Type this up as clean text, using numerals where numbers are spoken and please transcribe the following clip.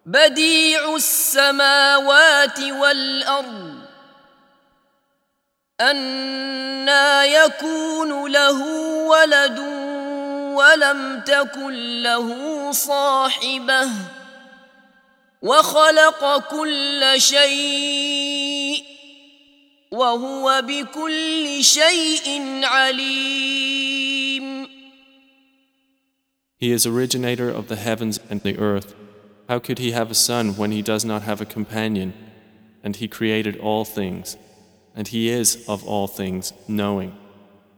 بديع السماوات والأرض أنى يكون له ولد ولم تكن له صاحبة وخلق كل شيء وهو بكل شيء عليم. He is originator of the heavens and the earth. How could he have a son when he does not have a companion? And he created all things, and he is of all things knowing.